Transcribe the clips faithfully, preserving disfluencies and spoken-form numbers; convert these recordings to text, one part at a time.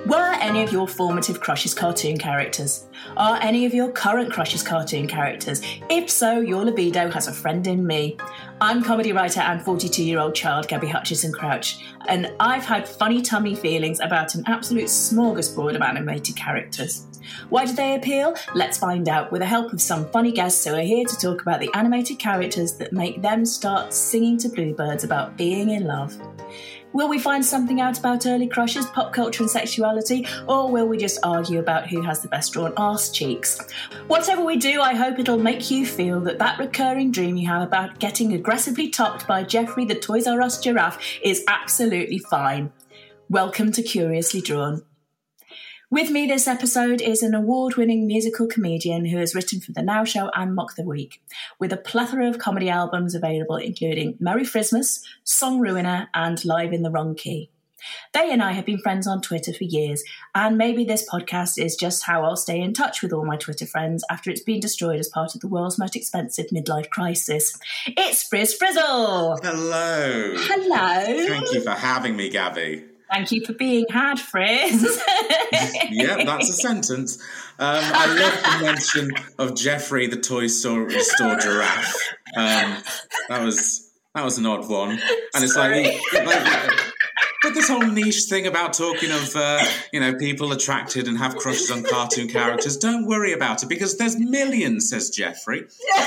Were any of your formative crushes cartoon characters? Are any of your current crushes cartoon characters? If so, your libido has a friend in me. I'm comedy writer and forty-two-year-old child Gabby Hutchison Crouch, and I've had funny tummy feelings about an absolute smorgasbord of animated characters. Why do they appeal? Let's find out with the help of some funny guests who are here to talk about the animated characters that make them start singing to bluebirds about being in love. Will we find something out about early crushes, pop culture and sexuality, or will we just argue about who has the best drawn arse cheeks? Whatever we do, I hope it'll make you feel that that recurring dream you have about getting aggressively topped by Geoffrey the Toys R Us giraffe is absolutely fine. Welcome to Curiously Drawn. With me this episode is an award-winning musical comedian who has written for The Now Show and Mock the Week, with a plethora of comedy albums available including Merry Christmas, Song Ruiner and Live in the Wrong Key. They and I have been friends on Twitter for years, and maybe this podcast is just how I'll stay in touch with all my Twitter friends after it's been destroyed as part of the world's most expensive midlife crisis. It's Frizz Frizzle! Hello! Hello! Thank you for having me, Gabby. Thank you for being had, Frizz. Yeah, that's a sentence. Um, I love the mention of Geoffrey the Toy Store, store giraffe. Um, that was that was an odd one, and it's Sorry. like, like but this whole niche thing about talking of uh, you know people attracted and have crushes on cartoon characters. Don't worry about it because there's millions, says Geoffrey.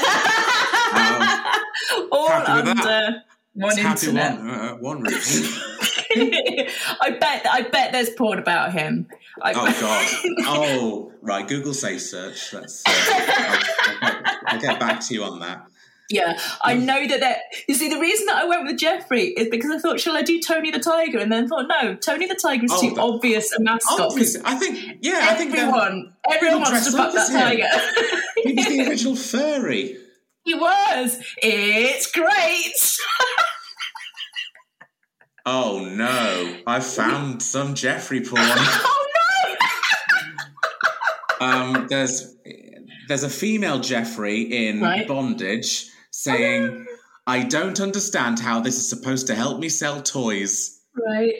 Um, All happy with under that. one It's internet. happy one, uh, one roof. I bet. I bet there's porn about him. I, Oh God! Oh right, Google Safe Search. Let's. Uh, I'll, I'll, I'll get back to you on that. Yeah, I know that. That you see, the reason that I went with Geoffrey is because I thought, shall I do Tony the Tiger? And then thought, no, Tony the Tiger is Oh, too that- obvious a mascot. Obviously, I think. Yeah, I think they're- everyone, everyone they're wants to dressed fuck up that as him. tiger. He was the original furry. He was. It's great. Oh no! I found some Geoffrey porn. Oh no! Um, there's there's a female Geoffrey in Right. bondage saying, "I don't understand how this is supposed to help me sell toys." Right.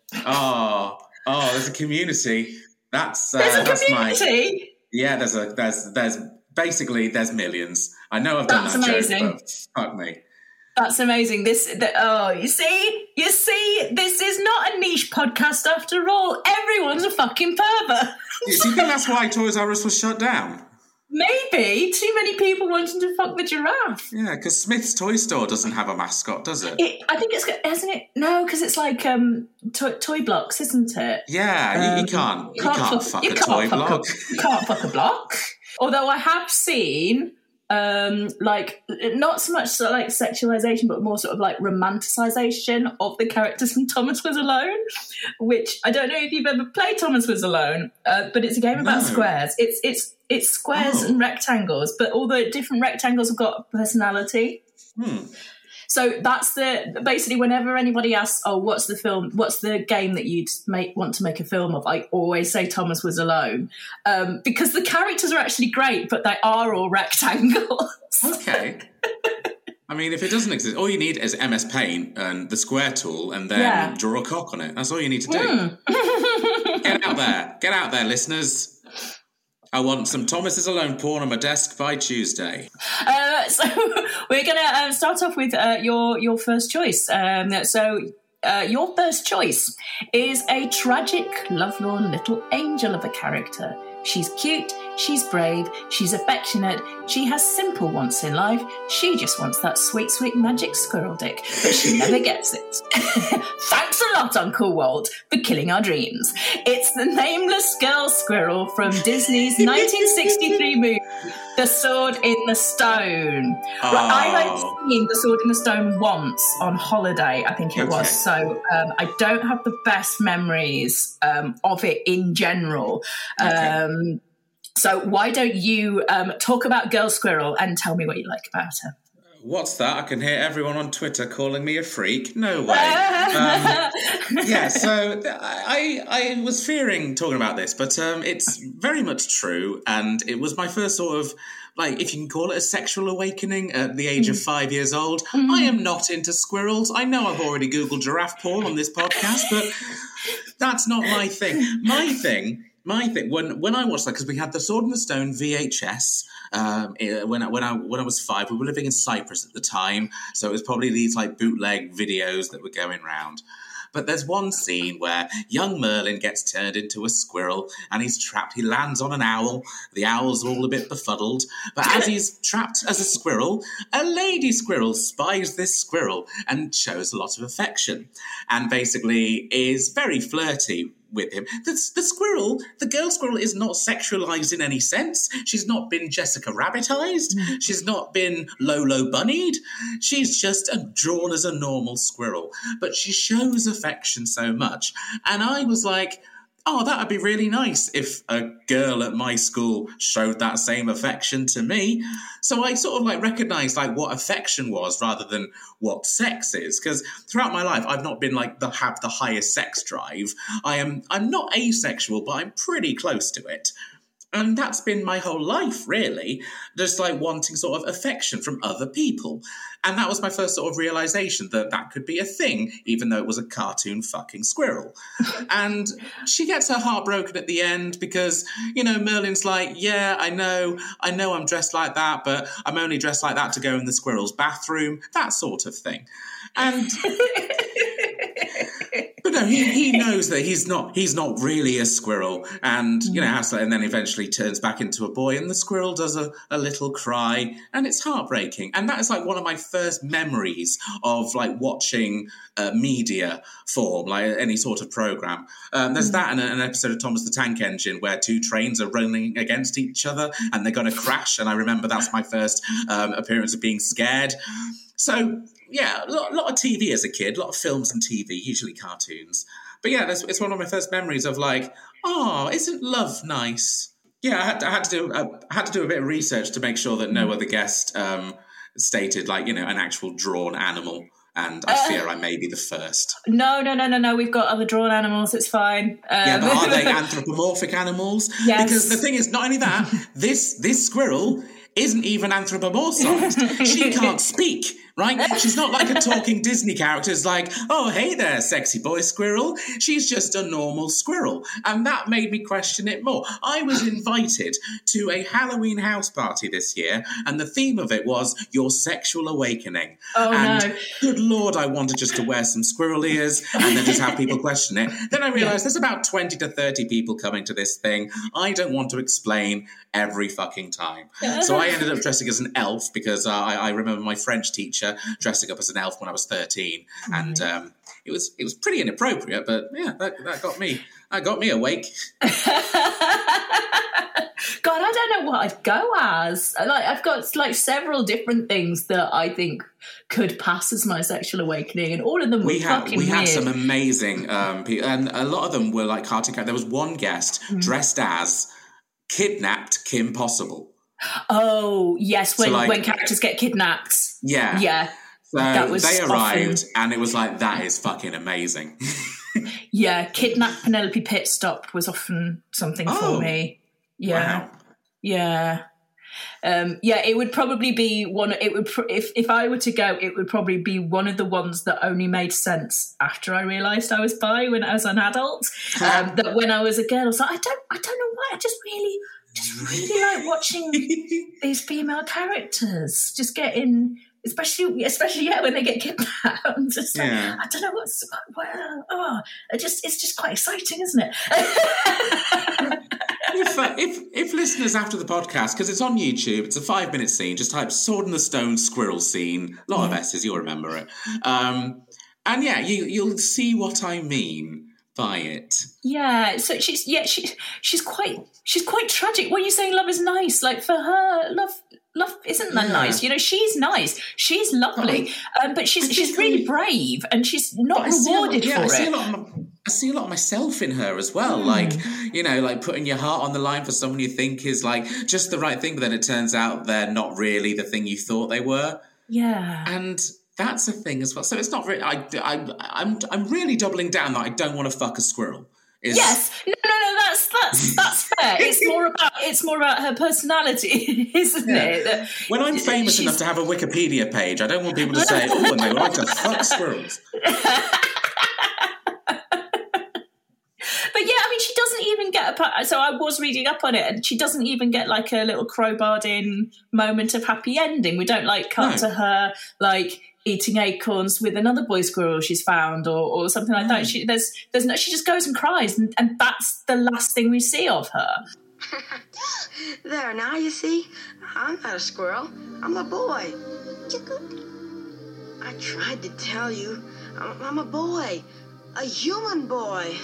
Oh, oh, there's a community. That's uh, There's a that's my community. yeah. There's a there's there's basically there's millions. I know I've done That's that amazing. joke, but fuck me. That's amazing. This, the, oh, you see, you see, this is not a niche podcast after all. Everyone's a fucking pervert. Do you think that's why Toys R Us was shut down? Maybe too many people wanting to fuck the giraffe. Yeah, because Smith's Toy Store doesn't have a mascot, does it? It, I think it's, hasn't it? No, because it's like um, toy, toy blocks, isn't it? Yeah, you, you Um, can't. You can't, fuck, you a can't toy fuck block. A, you can't fuck a block. Although I have seen. Um, like not so much sort of like sexualization, but more sort of like romanticization of the characters from Thomas Was Alone, which I don't know if you've ever played Thomas Was Alone, uh, but it's a game about No. squares. It's it's it's squares Oh. and rectangles, but all the different rectangles have got personality. Hmm. So that's the basically whenever anybody asks, "Oh, what's the film? What's the game that you'd make want to make a film of?" I always say Thomas Was Alone um, because the characters are actually great, but they are all rectangles. Okay. I mean, if it doesn't exist, all you need is M S Paint and the square tool and then Yeah. draw a cock on it. That's all you need to do. Mm. Get out there. Get out there, listeners. I want some Thomas Is Alone porn on my desk by Tuesday. Uh, so we're going to uh, start off with uh, your your first choice. Um, so uh, your first choice is a tragic, lovelorn little angel of a character. She's cute, she's brave, she's affectionate, she has simple wants in life. She just wants that sweet, sweet magic squirrel dick, but she never gets it. Thanks a lot, Uncle Walt, for killing our dreams. It's the nameless girl squirrel from Disney's nineteen sixty-three movie, The Sword in the Stone. Oh. Right, I've only seen The Sword in the Stone once on holiday, I think it Okay. was. So um, I don't have the best memories um, of it in general. Okay. Um, so why don't you um, talk about Girl Squirrel and tell me what you like about her? What's that? I can hear everyone on Twitter calling me a freak. No way. Um, yeah, so I I was fearing talking about this, but um, it's very much true, and it was my first sort of, like, if you can call it a sexual awakening at the age mm. of five years old. Mm. I am not into squirrels. I know I've already Googled giraffe porn on this podcast, but that's not my thing. My thing... My thing, when when I watched that, because we had the Sword in the Stone V H S um, when I, when I when I was five, we were living in Cyprus at the time, so it was probably these like bootleg videos that were going round. But there's one scene where young Merlin gets turned into a squirrel and he's trapped. He lands on an owl. The owl's all a bit befuddled. But as he's trapped as a squirrel, a lady squirrel spies this squirrel and shows a lot of affection and basically is very flirty with him. The, the squirrel, the girl squirrel, is not sexualized in any sense. She's not been Jessica Rabbitized. Mm. She's not been Lolo Bunnied. She's just a, drawn as a normal squirrel. But she shows affection so much. And I was like, oh, that would be really nice if a girl at my school showed that same affection to me. So I sort of like recognized like what affection was rather than what sex is. Because throughout my life, I've not been like the have the highest sex drive. I am I'm not asexual, but I'm pretty close to it. And that's been my whole life, really, just like wanting sort of affection from other people. And that was my first sort of realization that that could be a thing, even though it was a cartoon fucking squirrel. And she gets her heart broken at the end because, you know, Merlin's like, yeah, I know, I know I'm dressed like that, but I'm only dressed like that to go in the squirrel's bathroom, that sort of thing. And... But no, he, he knows that he's not he's not really a squirrel, and you know, has to, and then eventually turns back into a boy, and the squirrel does a, a little cry, and it's heartbreaking. And that is like one of my first memories of like watching uh, media form, like any sort of program. Um, there's mm. that and an episode of Thomas the Tank Engine where two trains are running against each other and they're going to crash. And I remember that's my first um, appearance of being scared. So. Yeah, a lot, a lot of T V as a kid, a lot of films and T V, usually cartoons. But yeah, that's, it's one of my first memories of like, oh, isn't love nice? Yeah, I had to, I had to do uh, I had to do a bit of research to make sure that no other guest um, stated like, you know, an actual drawn animal. And I uh, fear I may be the first. No, no, no, no, no. We've got other drawn animals. It's fine. Um, yeah, but are they anthropomorphic animals? Yes. Because the thing is, not only that, this this squirrel isn't even anthropomorphized. She can't speak, right? She's not like a talking Disney character. It's like, oh, hey there, sexy boy squirrel. She's just a normal squirrel. And that made me question it more. I was invited to a Halloween house party this year, and the theme of it was your sexual awakening. Oh, and no. Good Lord, I wanted just to wear some squirrel ears and then just have people question it. Then I realised yeah. there's about twenty to thirty people coming to this thing. I don't want to explain every fucking time. So I ended up dressing as an elf because uh, I, I remember my French teacher dressing up as an elf when I was thirteen. Mm-hmm. And um, it was it was pretty inappropriate, but yeah, that, that got me that got me awake. God, I don't know what I'd go as. Like, I've got like several different things that I think could pass as my sexual awakening, and all of them were we had, fucking We weird. had some amazing um, people, and a lot of them were like cartoon characters. There was one guest mm. dressed as kidnapped Kim Possible. Oh, yes, when, so like, when characters get kidnapped. Yeah. Yeah. So that was they arrived, often... and it was like, that is fucking amazing. Yeah, kidnapped Penelope Pitstop was often something oh, for me. Yeah. Wow. Yeah. Um, yeah, it would probably be one. It would pr- if if I were to go, it would probably be one of the ones that only made sense after I realised I was bi when I was an adult. Um, that when I was a girl, I was like, I don't, I don't know why. I just really, just really like watching these female characters just getting, especially, especially yeah, when they get kidnapped. I'm just like, yeah. I don't know what's. Well, oh, it just it's just quite exciting, isn't it? If, uh, if if listeners after the podcast, because it's on YouTube, it's a five minute scene, just type Sword in the Stone squirrel scene, a lot yeah. of S's, you'll remember it. Um, and yeah, you, you'll see what I mean by it. Yeah, so she's yeah she she's quite she's quite tragic. When you say love is nice, like for her, love love isn't that yeah. nice. You know, she's nice, she's lovely, but, um, but she's she's really brave, and she's not rewarded lot, yeah, for I it. See a lot of, I see a lot of myself in her as well. Mm. Like, you know, like putting your heart on the line for someone you think is like just the right thing, but then it turns out they're not really the thing you thought they were. Yeah. And That's a thing as well. So it's not really. I, I, I'm, I'm really doubling down that I don't want to fuck a squirrel. Is... Yes, no, no, no. That's that's that's fair. It's more about it's more about her personality, isn't yeah. it? When I'm famous She's... enough to have a Wikipedia page, I don't want people to say, "Oh, and they like to fuck squirrels." But yeah, I mean, she doesn't even get a... So I was reading up on it, and she doesn't even get, like, a little crowbarred in moment of happy ending. We don't, like, cut no. to her, like, eating acorns with another boy squirrel she's found or, or something like mm. that. She there's there's no, she just goes and cries, and, and that's the last thing we see of her. There, now you see, I'm not a squirrel. I'm a boy. I tried to tell you, I'm, I'm a boy, a human boy.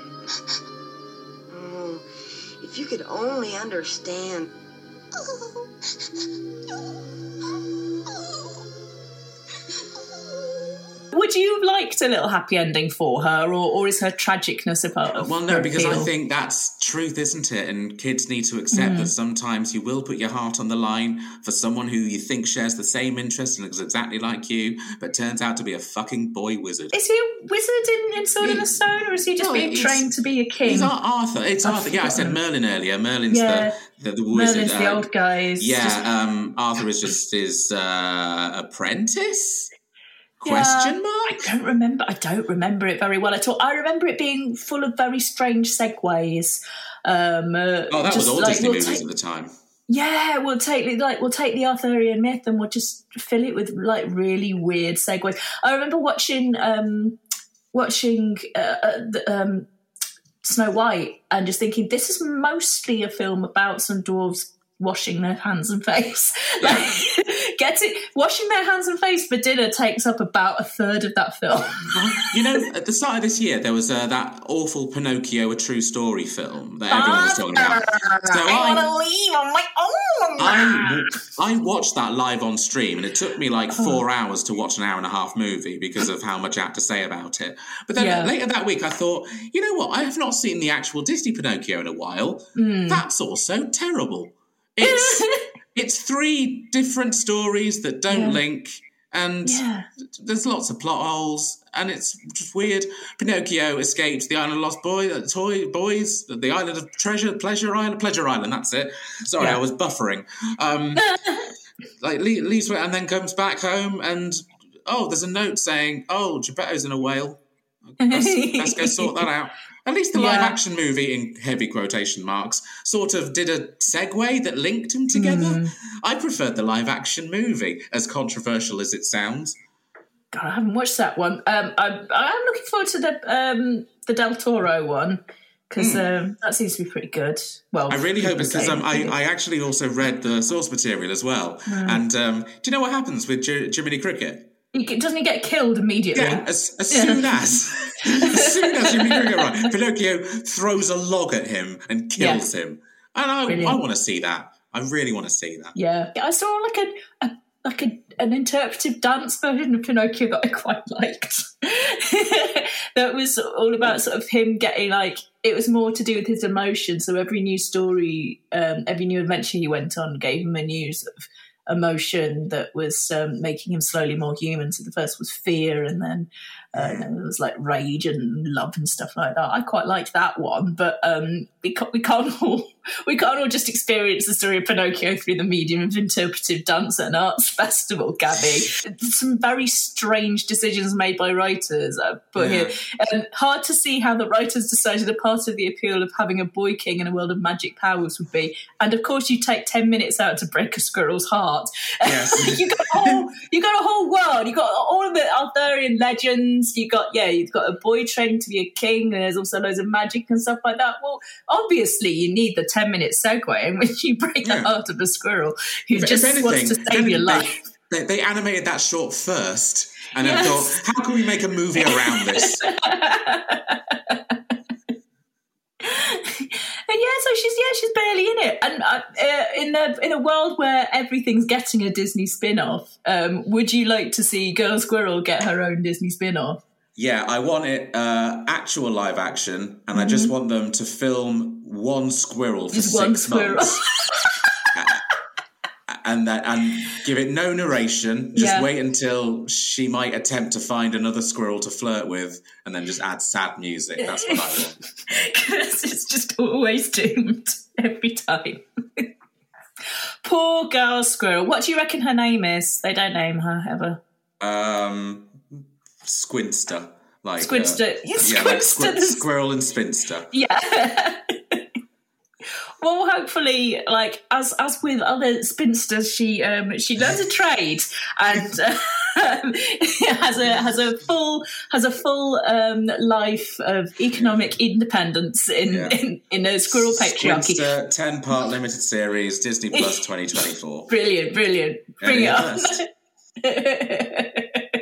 Oh, if you could only understand. Would you have liked a little happy ending for her, or, or is her tragicness a part of Well, no, because appeal? I think that's truth, isn't it? And kids need to accept mm. that sometimes you will put your heart on the line for someone who you think shares the same interest and is exactly like you, but turns out to be a fucking boy wizard. Is he a wizard in, in Sword yeah. in the Stone, or is he just no, being trained to be a king? He's Arthur. It's Arthur. Arthur. Yeah, I said Merlin earlier. Merlin's yeah. the, the, the wizard. Merlin's the um, old guy. Yeah, just... um, Arthur is just his uh, apprentice? Question yeah, mark? I don't remember. I don't remember it very well at all. I remember it being full of very strange segues. Um, uh, oh, that was all like, Disney we'll movies take, at the time. Yeah, we'll take like we'll take the Arthurian myth and we'll just fill it with like really weird segues. I remember watching um, watching uh, the, um, Snow White and just thinking this is mostly a film about some dwarves washing their hands and face. Like, get it? Washing their hands and face for dinner takes up about a third of that film. You know, at the start of this year, there was uh, that awful Pinocchio, A True Story film that everyone was talking about. So I, I want to leave on my own. I, I watched that live on stream, and it took me like four oh. hours to watch an hour and a half movie because of how much I had to say about it. But then yeah. later that week, I thought, you know what? I have not seen the actual Disney Pinocchio in a while. Mm. That's also terrible. It's it's three different stories that don't yeah. link, and yeah. there's lots of plot holes, and it's just weird. Pinocchio escapes the island of lost boy, uh, toy boys, the island of treasure, pleasure island, pleasure island. That's it. Sorry, yeah. I was buffering. Um, like leaves and then comes back home, and oh, there's a note saying, "Oh, Geppetto's in a whale. Let's, let's go sort that out." At least the yeah. live-action movie, in heavy quotation marks, sort of did a segue that linked them together. Mm. I preferred the live-action movie, as controversial as it sounds. God, I haven't watched that one. Um, I, I'm looking forward to the um, the Del Toro one, because mm. um, that seems to be pretty good. Well, I really hope it's because um, I, I actually also read the source material as well. Mm. And um, do you know what happens with J- Jiminy Cricket? He, doesn't he get killed immediately? Yeah, as, as yeah. soon as, as soon as Jiminy Cricket, right, Pinocchio throws a log at him and kills yeah. him, and I, I want to see that. I really want to see that. Yeah, I saw like a, a like a, an interpretive dance version of Pinocchio that I quite liked. That was all about sort of him getting like it was more to do with his emotions. So every new story, um, every new adventure he went on gave him a new sort of emotion that was um, making him slowly more human. So the first was fear, and then, uh, and then it was like rage and love and stuff like that. I quite liked that one, but um, we can't, we can't all we can't all just experience the story of Pinocchio through the medium of interpretive dance at an arts festival, Gabby. Some very strange decisions made by writers I put yeah. here, and hard to see how the writers decided a part of the appeal of having a boy king in a world of magic powers would be. And of course, you take ten minutes out to break a squirrel's heart. Yes. you got a whole, you got a whole world. You got all of the Arthurian legends. You got yeah, you've got a boy training to be a king, and there's also loads of magic and stuff like that. Well, obviously, you need the ten minute segue in which you break yeah. the heart of a squirrel who if, just if anything, wants to save anything, your life. They, they animated that short first, and yes. I thought, how can we make a movie around this? And yeah, so she's yeah, she's barely in it. And uh, uh, in a in a world where everything's getting a Disney spin-off, um, would you like to see Girl Squirrel get her own Disney spin-off? Yeah, I want it uh, actual live action, and mm-hmm. I just want them to film one squirrel for just six one squirrel. months. and that and give it no narration. Just Yeah. wait until she might attempt to find another squirrel to flirt with, and then just add sad music. That's what I want. Because it's just always doomed every time. Poor girl squirrel. What do you reckon her name is? They don't name her ever. Um, Squinster. Like, Squinster. Uh, Yeah, yeah, like Squinster. squ- squirrel and spinster. Yeah. Well, hopefully, like as as with other spinsters, she um, she learns a trade and uh, has a has a full has a full um, life of economic independence in Yeah. in, in a squirrel patriarchy. Squinster, ten part limited series, Disney Plus twenty twenty-four. Brilliant, brilliant. Bring Any it on. first?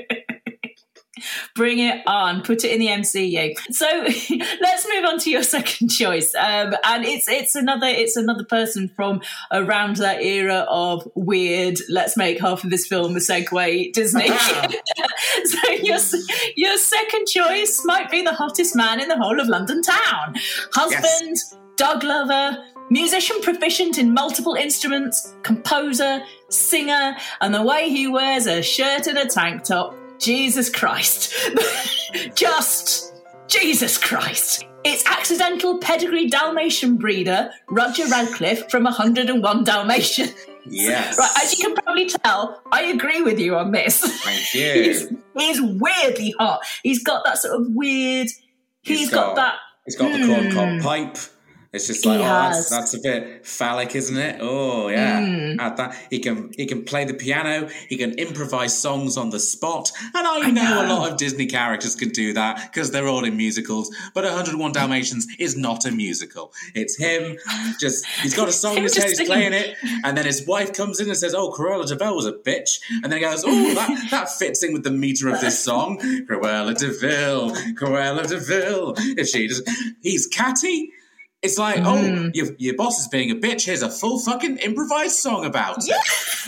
Bring it on. Put it in the M C U. So let's move on to your second choice, um, and it's it's another it's another person from around that era of weird. Let's make half of this film a segue Disney. So your your second choice might be the hottest man in the whole of London town. Husband, Yes. dog lover, musician proficient in multiple instruments, composer, singer, and the way he wears a shirt and a tank top. Jesus Christ. Just Jesus Christ. It's accidental pedigree Dalmatian breeder Roger Radcliffe from one hundred and one Dalmatians. Yes. Right, as you can probably tell, I agree with you on this. Thank you. he's, he's weirdly hot. He's got that sort of weird... He's he's got, got- that... He's got the corn cob pipe. It's just like, He oh, has. that's, that's a bit phallic, isn't it? Oh, yeah. Mm. Add that. He can he can play the piano. He can improvise songs on the spot. And I, know, know. a lot of Disney characters can do that because they're all in musicals. But one hundred and one Dalmatians is not a musical. It's him. Just he's got a song in his head. He's playing it, and then his wife comes in and says, "Oh, Cruella de Vil was a bitch," and then he goes, "Oh, that that fits in with the meter of this song, Cruella de Vil, Cruella de Vil." If she does, he's catty. It's like, oh, Mm. your, your boss is being a bitch. Here's a full fucking improvised song about it.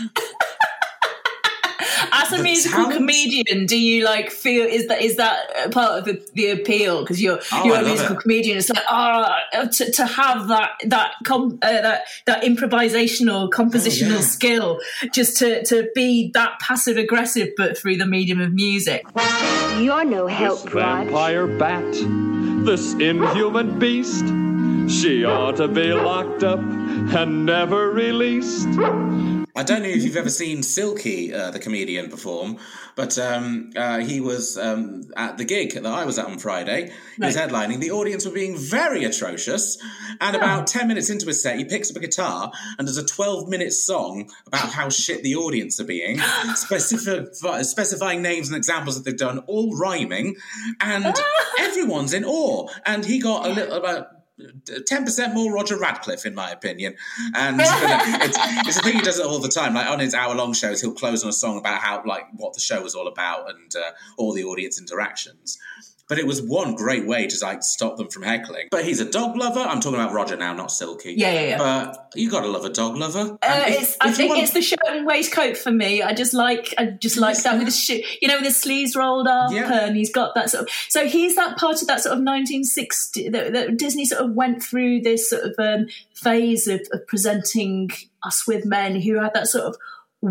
As a The musical talent- comedian, do you like feel is that is that part of the, the appeal? Because you're Oh, you're I a love musical it. comedian. It's like ah, to, to have that that com, uh, that that improvisational compositional Oh, yeah. skill, just to to be that passive aggressive, but through the medium of music. You're no This help, Rod. vampire bat, this inhuman beast, she ought to be locked up and never released. I don't know if you've ever seen Silky, uh, the comedian, perform, but um, uh, he was um, at the gig that I was at on Friday. He was Right. headlining. The audience were being very atrocious. And about ten minutes into his set, he picks up a guitar and does a twelve-minute song about how shit the audience are being, specific, specifying names and examples that they've done, all rhyming. And everyone's in awe. And he got a little about... ten percent more Roger Radcliffe, in my opinion. And you know, it's, it's a thing he does it all the time. Like on his hour-long shows, he'll close on a song about how, like, what the show was all about and uh, all the audience interactions. But it was one great way to like stop them from heckling. But he's a dog lover. I'm talking about Roger now, not Silky. Yeah, yeah, yeah. But you got to love a dog lover. Uh, And if- it's, I if you think want- it's the shirt and waistcoat for me. I just like, I just like that with his shoe, you know, with his sleeves rolled up, Yeah. and he's got that sort of. So he's that part of that sort of nineteen sixty that, that Disney sort of went through this sort of um, phase of, of presenting us with men who had that sort of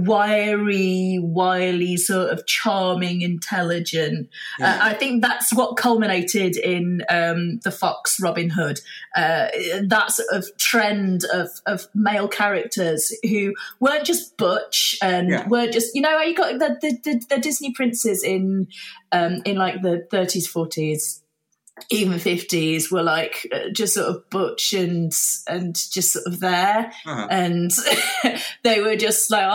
wiry, wily, sort of charming, intelligent. Uh, I think that's what culminated in um, the Fox Robin Hood. Uh, that sort of trend of, of male characters who weren't just butch and Yeah. weren't just, you know, you got the, the, the, the Disney princes in um, in like the thirties, forties, even fifties were like uh, just sort of butch and and just sort of there, Uh-huh. and they were just like,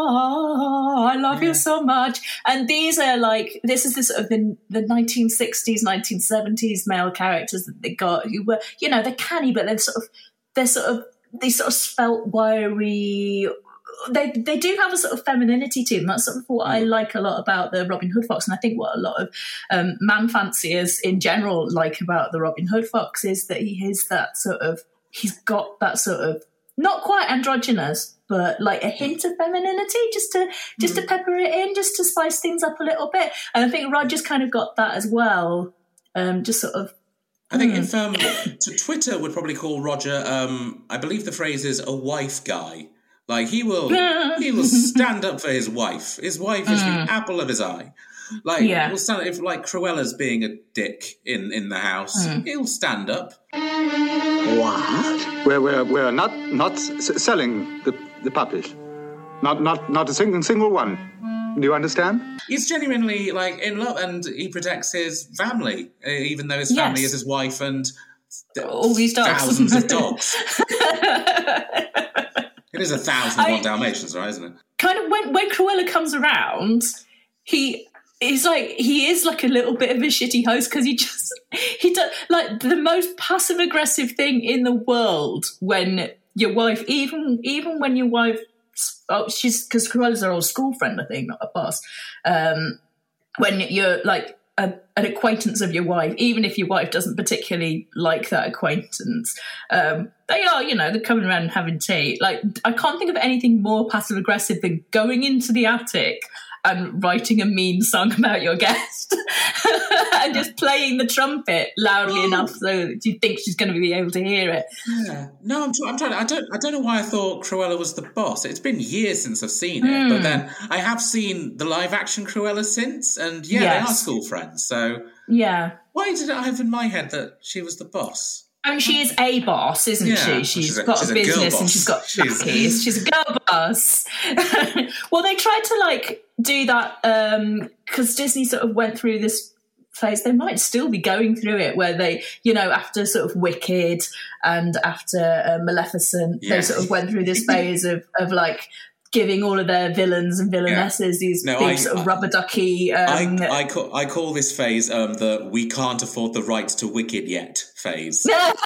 oh, I love Yeah. you so much. And these are like, this is the sort of the, the nineteen sixties, nineteen seventies male characters that they got who were, you know, they're canny, but they're sort of they're sort of these sort of svelte, wiry. They they do have a sort of femininity to them. That's sort of what I like a lot about the Robin Hood Fox, and I think what a lot of um, man fanciers in general like about the Robin Hood Fox is that he is that sort of he's got that sort of not quite androgynous, but like a hint of femininity, just to just to pepper it in, just to spice things up a little bit. And I think Roger's kind of got that as well. Um, just sort of I think if um, t- Twitter would probably call Roger, um, I believe the phrase is a wife guy. Like, he will he will stand up for his wife. His wife is mm. the apple of his eye. Like, yeah. he'll stand, if, like, Cruella's being a dick in, in the house, mm. he'll stand up. What? We're, we're, we're not, not s- selling the, the puppies. Not, not, not a single, single one. Do you understand? He's genuinely, like, in love, and he protects his family, even though his family yes. is his wife and th- all these dogs. Thousands of dogs. It is a thousand and one Dalmatians, right, isn't it? Kind of, when, when Cruella comes around, he... He's like, he is like a little bit of a shitty host because he just, he does like the most passive aggressive thing in the world when your wife, even even when your wife, oh, she's, because Cruella's our old school friend, I think, not a boss. Um, when you're like a, an acquaintance of your wife, even if your wife doesn't particularly like that acquaintance, um, they are, you know, they're coming around and having tea. Like, I can't think of anything more passive aggressive than going into the attic and writing a mean song about your guest and just playing the trumpet loudly oh. enough so that you think she's going to be able to hear it. Yeah. No, I'm, I'm trying. I don't. I don't know why I thought Cruella was the boss. It's been years since I've seen it, mm. but then I have seen the live action Cruella since, and yeah, yes. they are school friends. So yeah, why did I have in my head that she was the boss? I mean, she is a boss, isn't yeah, she? She's, she's a, got she's a a business girl and she's got she's... lackeys. She's a girl boss. Well, they tried to, like, do that because um, Disney sort of went through this phase. They might still be going through it where they, you know, after sort of Wicked and after uh, Maleficent, yeah. they sort of went through this phase of, of like, giving all of their villains and villainesses yeah. these no, big I, sort of rubber ducky... Um, I, I, call, I call this phase um, the we can't afford the rights to Wicked yet phase.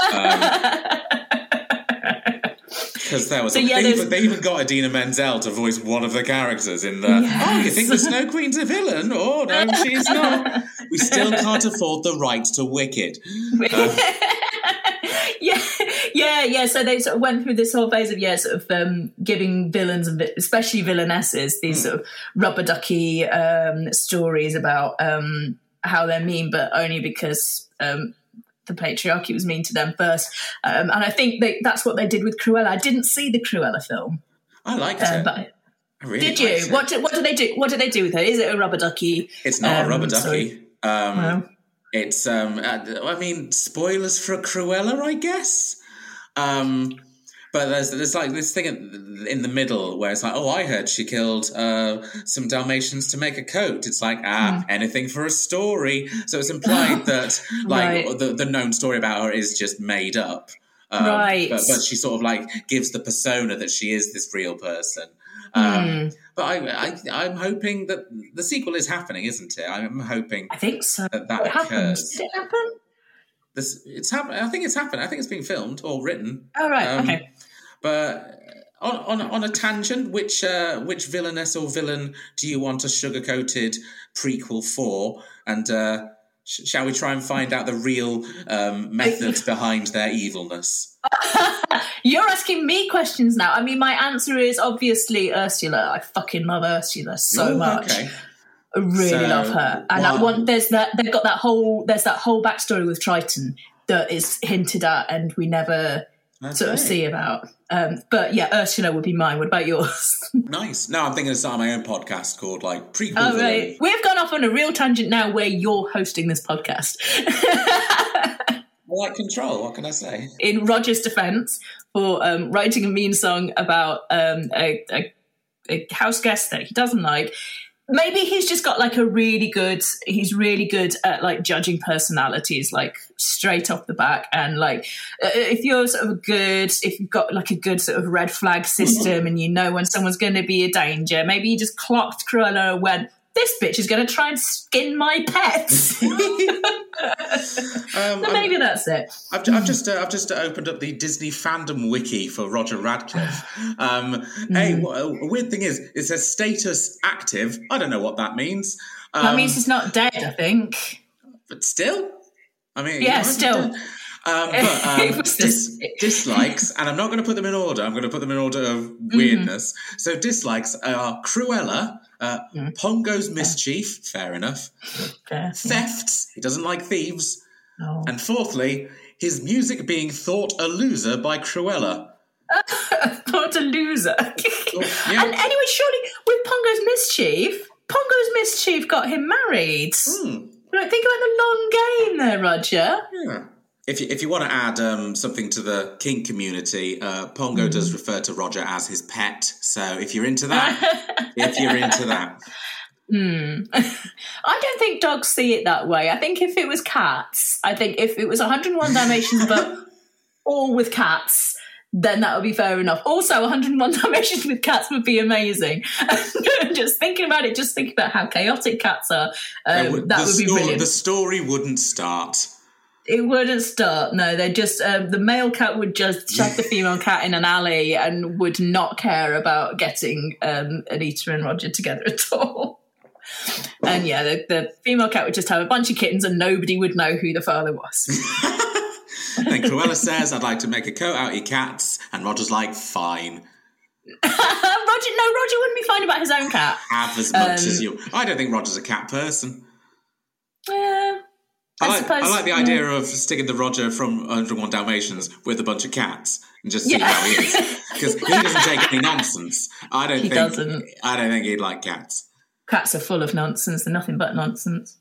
Because um, there was... So, a, yeah, they, even, they even got Idina Menzel to voice one of the characters in the... Yes. Oh, you think the Snow Queen's a villain? Oh, no, she's not. We still can't afford the rights to Wicked. Um, yeah, yeah, yeah. So they sort of went through this whole phase of yeah, sort of um, giving villains, and especially villainesses, these mm. sort of rubber ducky um, stories about um, how they're mean, but only because um, the patriarchy was mean to them first. Um, and I think they, that's what they did with Cruella. I didn't see the Cruella film. I liked um, it. But I, I really did you? It. What did, what did they do? What did they do with her? Is it a rubber ducky? It's not um, a rubber ducky. Um, well. It's, um, I mean, spoilers for Cruella, I guess. Um, but there's there's like this thing in the middle where it's like, oh, I heard she killed uh, some Dalmatians to make a coat. It's like, ah, mm. anything for a story. So it's implied that like right. the, the known story about her is just made up. Um, right. But, but she sort of like gives the persona that she is this real person. Um, mm. But I, I, I'm hoping that the sequel is happening, isn't it? I'm hoping. I think so. That, that what occurs. happened? Did it happen? This, it's happening. I think it's happened. I think it's being filmed or written. Oh right, um, okay. But on on on a tangent, which uh, which villainess or villain do you want a sugar-coated prequel for? And uh, sh- shall we try and find out the real um, methods behind their evilness? You're asking me questions now. I mean, my answer is obviously Ursula. I fucking love Ursula so Ooh, much. Okay. I really so, love her, and wow. I want. There's that. They've got that whole. There's that whole backstory with Triton that is hinted at, and we never okay. sort of see about. Um, but yeah, Ursula would be mine. What about yours? Nice. No, I'm thinking of starting my own podcast called like Prequel. Oh, right. We've gone off on a real tangent now, where you're hosting this podcast. I like control. What can I say? In Roger's defence, for um, writing a mean song about um, a, a, a house guest that he doesn't like. Maybe he's just got like a really good, he's really good at like judging personalities, like straight off the back. And like, if you're sort of good, if you've got like a good sort of red flag system and you know when someone's going to be a danger, maybe you just clocked Cruella and went, this bitch is going to try and skin my pets. um, so maybe I'm, that's it. I've, I've just uh, I've just opened up the Disney fandom wiki for Roger Radcliffe. Um, mm. Hey, what, a weird thing is, it says status active. I don't know what that means. Um, that means he's not dead, I think. But still, I mean, yeah, you know, still. Um, but um, dis- dislikes, and I'm not going to put them in order. I'm going to put them in order of weirdness. Mm-hmm. So dislikes are Cruella. Uh, mm. Pongo's mischief, fair enough. Fair, Thefts, he doesn't like thieves. No. And fourthly, his music being thought a loser by Cruella. What a loser. Oh, yeah. And anyway, surely with Pongo's mischief, Pongo's mischief got him married. Mm. Like, think about the long game there, Roger. Yeah. If you, if you want to add um, something to the kink community, uh, Pongo mm. does refer to Roger as his pet. So if you're into that, if you're into that. Hmm. I don't think dogs see it that way. I think if it was cats, I think if it was one hundred and one Dalmatians, but all with cats, then that would be fair enough. Also, one hundred and one Dalmatians with cats would be amazing. Just thinking about it, just thinking about how chaotic cats are, um, would, that would be sto- brilliant. The story wouldn't start. It wouldn't start. No, they just um, the male cat would just shag the female cat in an alley and would not care about getting um, Anita and Roger together at all. And yeah, the, the female cat would just have a bunch of kittens and nobody would know who the father was. Then Cruella says, I'd like to make a coat out of your cats. And Roger's like, fine. Roger, no, Roger wouldn't be fine about his own cat. Have as much um, as you. I don't think Roger's a cat person. Yeah. I, I, like, suppose, I like the idea yeah. of sticking the Roger from one hundred and one Dalmatians with a bunch of cats and just see yeah. how he is. Because he doesn't take any nonsense. I don't he think doesn't. I don't think he'd like cats. Cats are full of nonsense. They're nothing but nonsense.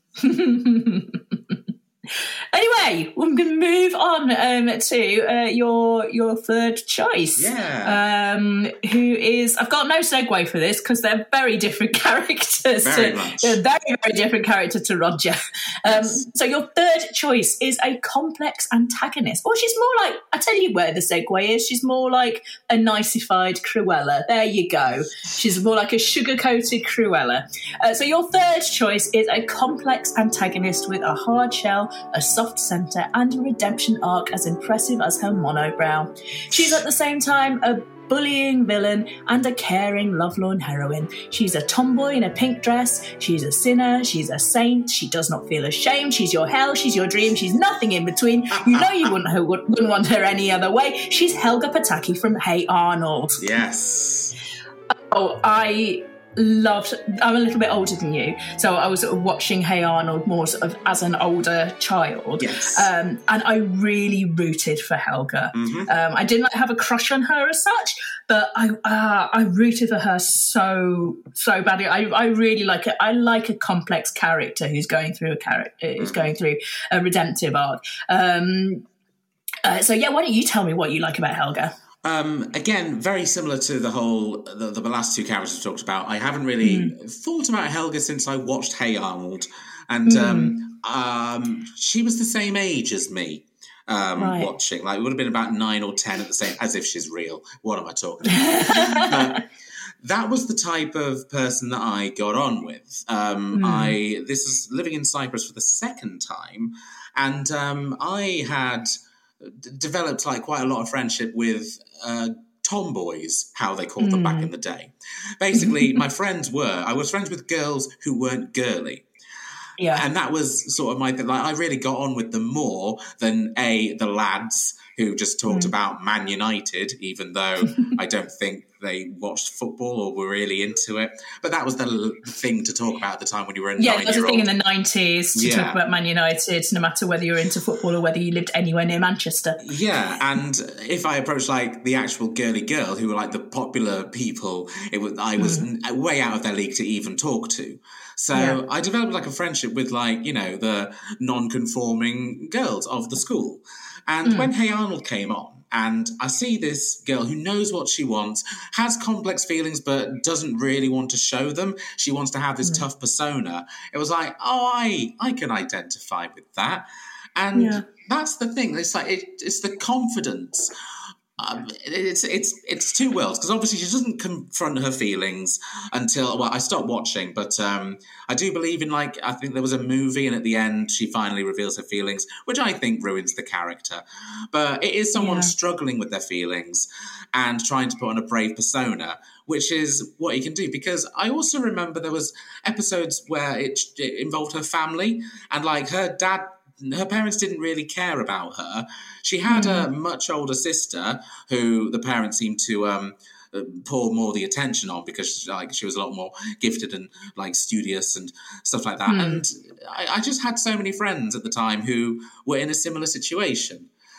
Anyway, we're going to move on um, to uh, your your third choice. Yeah. Um, who is... I've got no segue for this because they're very different characters. Very to, much. They're very, very different character to Roger. Um, Yes. So your third choice is a complex antagonist. Or she's more like... I tell you where the segue is. She's more like a niceified Cruella. There you go. She's more like a sugar-coated Cruella. Uh, so your third choice is a complex antagonist with a hard shell, a soft centre, and a redemption arc as impressive as her monobrow. She's at the same time a bullying villain and a caring, lovelorn heroine. She's a tomboy in a pink dress. She's a sinner. She's a saint. She does not feel ashamed. She's your hell. She's your dream. She's nothing in between. You know you wouldn't, her, wouldn't want her any other way. She's Helga Pataki from Hey Arnold. Yes. Oh, I... loved I'm a little bit older than you, so I was sort of watching Hey Arnold more sort of as an older child. Yes. Um, and I really rooted for Helga. Mm-hmm. Um, I didn't like have a crush on her as such, but I uh, I rooted for her so so badly. I, I really like it. I like a complex character who's going through a character who's Mm-hmm. going through a redemptive arc. Um, uh, so yeah, why don't you tell me what you like about Helga? Um, again, very similar to the whole, the, the last two characters we talked about. I haven't really mm. thought about Helga since I watched Hey Arnold. And mm. um, um, she was the same age as me um, right. watching. Like, it would have been about nine or ten at the same, as if she's real. What am I talking about? uh, that was the type of person that I got on with. Um, mm. I This is living in Cyprus for the second time. And um, I had... developed like quite a lot of friendship with uh, tomboys, how they called them mm. back in the day. Basically, my friends were, I was friends with girls who weren't girly. Yeah. And that was sort of my thing. Like, I really got on with them more than, A, the lads who just talked mm. about Man United, even though I don't think they watched football or were really into it. But that was the l- thing to talk about at the time when you were a yeah, nine-year-old. Yeah, there was a thing in the nineties to yeah. talk about Man United, no matter whether you were into football or whether you lived anywhere near Manchester. Yeah, and if I approached, like, the actual girly girl, who were, like, the popular people, it was I was mm. way out of their league to even talk to. So yeah. I developed, like, a friendship with, like, you know, the non-conforming girls of the school. And mm. when Hey Arnold came on, and I see this girl who knows what she wants, has complex feelings, but doesn't really want to show them. She wants to have this mm. tough persona. It was like, oh, I I can identify with that. And yeah. that's the thing. It's like, it, it's the confidence. Um, it's it's it's two worlds, because obviously she doesn't confront her feelings until, well, I stopped watching, but um, I do believe in, like, I think there was a movie and at the end she finally reveals her feelings, which I think ruins the character. But it is someone yeah. struggling with their feelings and trying to put on a brave persona, which is what he can do. Because I also remember there was episodes where it, it involved her family, and, like, her dad, her parents didn't really care about her. She had mm. a much older sister who the parents seemed to um, pour more of the attention on because, like, she was a lot more gifted and, like, studious and stuff like that. Mm. And I, I just had so many friends at the time who were in a similar situation.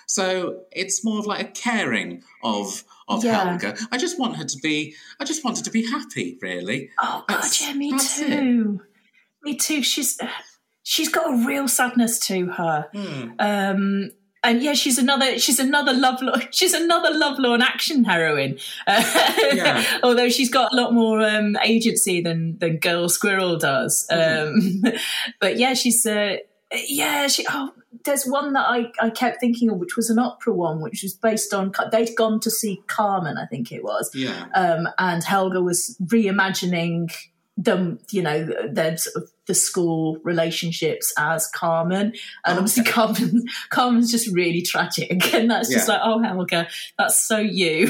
So it's more of like a caring of of Yeah. Helga. I just want her to be. I just want her to be happy, really. Oh God, That's- yeah, me that's it. too. Me too. She's she's got a real sadness to her. Hmm. Um, and yeah, she's another she's another lovelorn she's another lovelorn action heroine. Uh, Yeah. Although she's got a lot more um, agency than than Girl Squirrel does. Um, but yeah, she's uh, yeah. She oh, there's one that I, I kept thinking of, which was an opera one, which was based on they'd gone to see Carmen, I think it was. Yeah. Um, and Helga was reimagining them, you know, their sort of the school relationships as Carmen, and obviously Carmen, Carmen's just really tragic, and that's just Yeah. like, oh Helga, that's so you.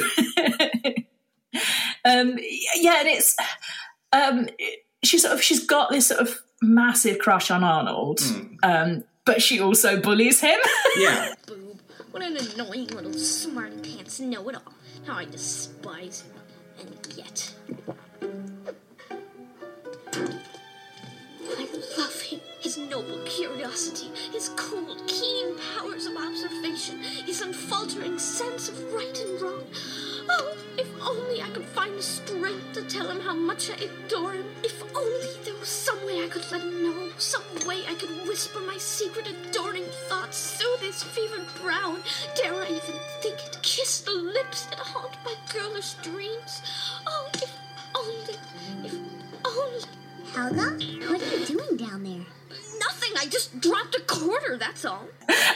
um, yeah, and it's um, she sort of she's got this sort of massive crush on Arnold, Hmm. um, but she also bullies him. Yeah. Boob. What an annoying little smart pants know-it-all. How I despise him. And yet... I love him. His noble curiosity, his cold, keen powers of observation, his unfaltering sense of right and wrong. Oh, if only I could find the strength to tell him how much I adore him. If only there was some way I could let him know, some way I could whisper my secret adoring thoughts, soothe his fevered brow, dare I even think it, kiss the lips that haunt my girlish dreams. Oh, if only, if only... Helga, what are you doing down there? Nothing, I just dropped a quarter, that's all.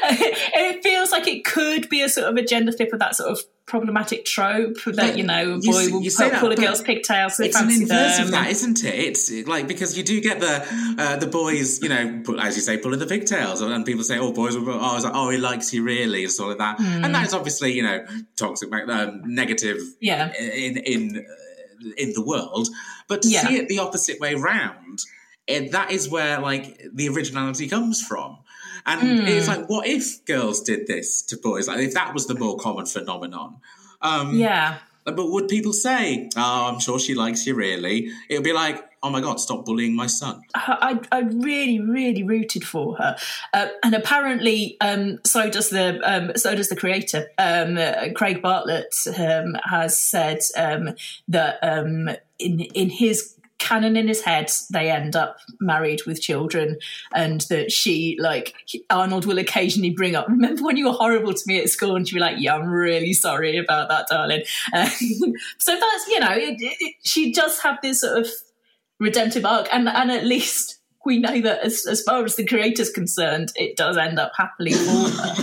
It feels like it could be a sort of a gender flip of that sort of problematic trope that, you know, a You boy s- will you say pull, that, pull a but girl's pigtails so they It's an fancy inverse them. of that, isn't it? It's like, because you do get the uh, the boys, you know, pull, as you say, pulling the pigtails, and people say, "Oh, boys, will, oh, it's like, oh, he likes you really," and sort of that, Hmm. and that is obviously, you know, toxic, um, negative, Yeah. in in uh, in the world. But to Yeah. see it the opposite way round, it, that is where like the originality comes from. And Hmm. it's like, what if girls did this to boys? Like, if that was the more common phenomenon. Um, Yeah. But would people say, "Oh, I'm sure she likes you really"? It would be like, "Oh my God, stop bullying my son." I, I really, really rooted for her, uh, and apparently, um, so does the um, so does the creator. Um, uh, Craig Bartlett um, has said um, that um, in in his canon, in his head, they end up married with children, and that she, like, Arnold will occasionally bring up, "Remember when you were horrible to me at school?" And she'll be like, "Yeah, I'm really sorry about that, darling." Uh, so that's, you know, it, it, she does have this sort of redemptive arc, and and at least we know that as, as far as the creator's concerned, it does end up happily for her.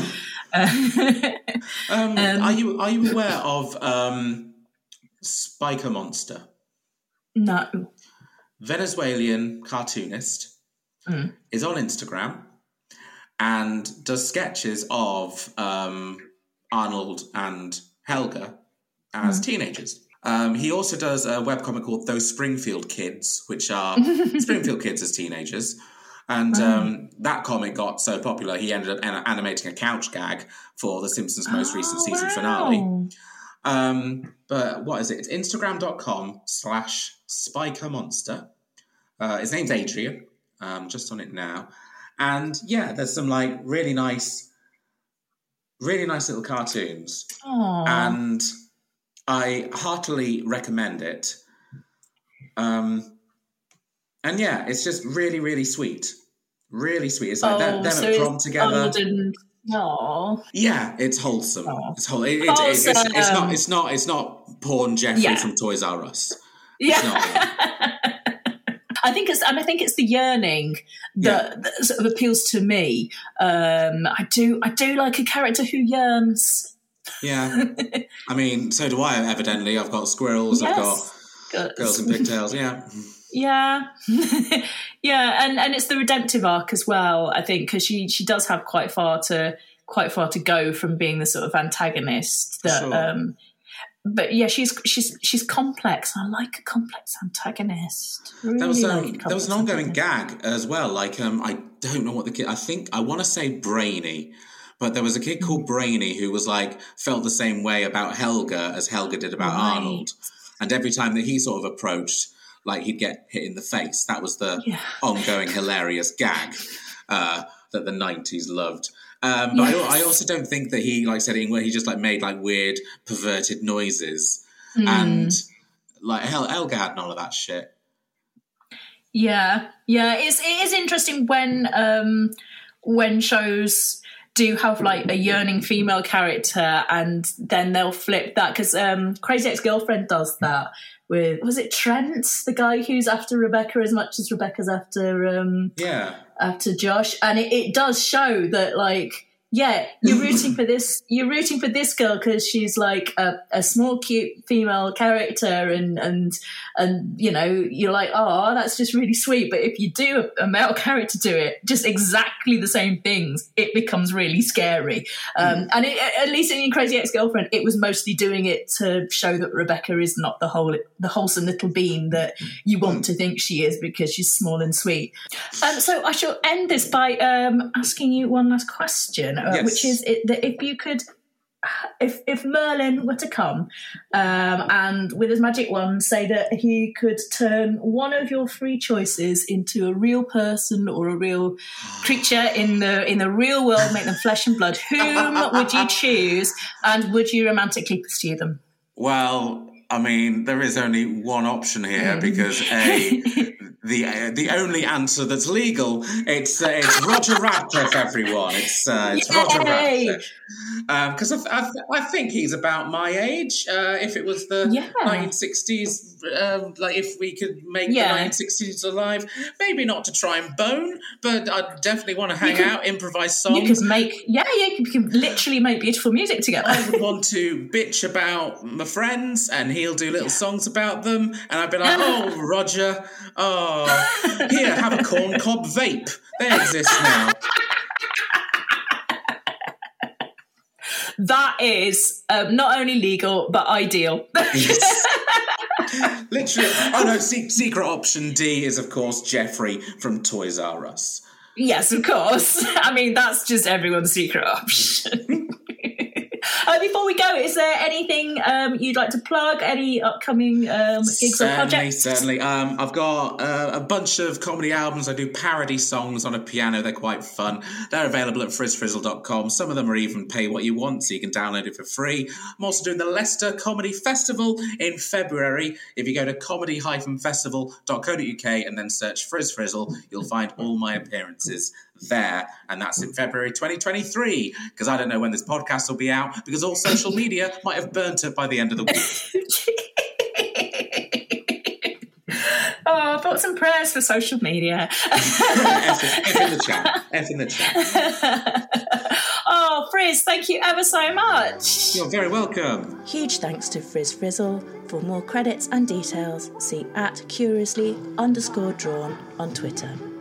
Uh, Um, Um, are you are you aware of um, Spiker Monster, no. Venezuelan cartoonist, Mm. is on Instagram and does sketches of um, Arnold and Helga as teenagers. Um, he also does a webcomic called Those Springfield Kids, which are Springfield kids as teenagers. And um, that comic got so popular, he ended up an- animating a couch gag for The Simpsons' most recent Oh, season wow. finale. Um, but what is it? It's instagram.com slash Spiker Monster. Uh, his name's Adrian. Um, just on it now. And yeah, there's some like really nice, really nice little cartoons. Aw. And I heartily recommend it. Um, and yeah, it's just really, really sweet. Really sweet. It's like them, them so at prom it's together. Arnold and... Aw. Yeah, it's wholesome. Oh. It's whole. It, it, it, it's, Wholesome. it's not. It's not. It's not porn Jeffrey Yeah. from Toys R Us. Yeah. not. I think it's, and I think it's the yearning that, that sort of appeals to me. Um, I do, I do like a character who yearns. Yeah. I mean, so do I. Evidently, I've got squirrels. I've got Good. girls in pigtails. Yeah. Yeah, yeah, and and it's the redemptive arc as well. I think because she she does have quite far to quite far to go from being the sort of antagonist that. Sure. Um, but yeah, she's she's she's complex. I like a complex antagonist. Really There was like a um, complex there was an ongoing antagonist. gag as well. Like um, I don't know what the kid. I think I want to say Brainy, but there was a kid called Brainy who was like felt the same way about Helga as Helga did about Right. Arnold, and every time that he sort of approached, like he'd get hit in the face. That was the Yeah. ongoing hilarious gag uh, that the nineties loved. Um, but Yes. I, I also don't think that he, like, said it where he just like made like weird, perverted noises, Mm. and like hell, Elgar had none of that shit. Yeah, yeah. It's it is interesting when um when shows do have like a yearning female character, and then they'll flip that, because um, Crazy Ex-Girlfriend does that with, was it Trent, the guy who's after Rebecca as much as Rebecca's after um, Yeah. after Josh, and it, it does show that, like, yeah, you're rooting for this. You're rooting for this girl because she's like a, a small, cute female character, and and and you know, you're like, oh, that's just really sweet. But if you do a, a male character do it, just exactly the same things, it becomes really scary. Um, and it, at least in Crazy Ex-Girlfriend, it was mostly doing it to show that Rebecca is not the whole, the wholesome little bean that you want to think she is because she's small and sweet. Um, so I shall end this by um, asking you one last question. Uh, Yes. Which is it, that if you could, if if Merlin were to come um, and with his magic wand say that he could turn one of your three choices into a real person or a real creature in the in the real world, make them flesh and blood, whom would you choose, and would you romantically pursue them? Well, I mean, there is only one option here because a the uh, the only answer that's legal it's uh, it's Roger Radcliffe, everyone. It's uh, it's Yay! Roger Radcliffe because um, I, I, th- I think he's about my age. Uh, if it was the Yeah. nineteen sixties, um, like if we could make Yeah. the nineteen sixties alive, maybe not to try and bone, but I definitely want to hang could- out, improvise songs. You could make, yeah, yeah, you could literally make beautiful music together. I would want to bitch about my friends, and he'll do little songs about them, and I'd be like, "Oh, Roger, oh, here, have a corn cob vape. They exist now." That is um, not only legal but ideal. Yes. Literally. Oh no, se- secret option D is of course Jeffrey from Toys R Us. Yes, of course. I mean, that's just everyone's secret option. Uh, before we go, is there anything um, you'd like to plug? Any upcoming um, gigs or Certainly, projects? certainly. Um, I've got uh, a bunch of comedy albums. I do parody songs on a piano. They're quite fun. They're available at frizz frizzle dot com. Some of them are even pay what you want, so you can download it for free. I'm also doing the Leicester Comedy Festival in February. If you go to comedy dash festival dot co dot uk and then search Frizz Frizzle, you'll find all my appearances there, and that's in February twenty twenty-three, because I don't know when this podcast will be out, because all social media might have burnt it by the end of the week. Oh, thoughts and prayers for social media. F, F in the chat. F in the chat. Oh, Frizz, thank you ever so much. You're very welcome. Huge thanks to Frizz Frizzle. For more credits and details, see at curiously underscore drawn on Twitter.